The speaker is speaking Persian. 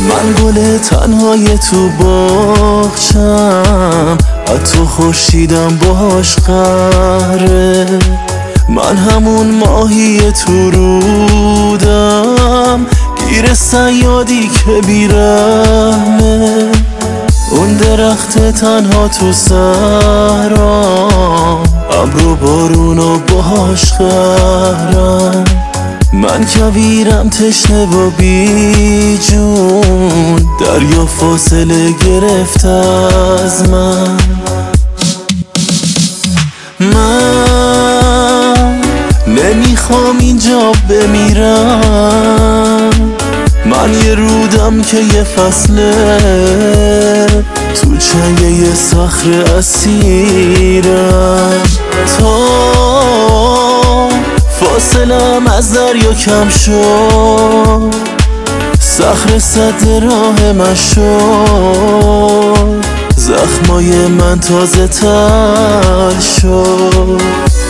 من گل تنهای تو باغچم، از تو خورشیدم باش قهره. من همون ماهی تو رودم، گیر صیادی که بیرحمه. اون درخت تنها تو صحرام، ابر و بارون و باش قهرم. من کویرم تشنه و بی جون، دریا فاصله گرفت از من. من نمیخوام اینجا بمیرم، من یه رودم که یه فصله تو چنگ یه صخره اسیرم. تا فاصلم از دریا کم شد، صخره سد راه من شد، زخمای من تازه تر شد.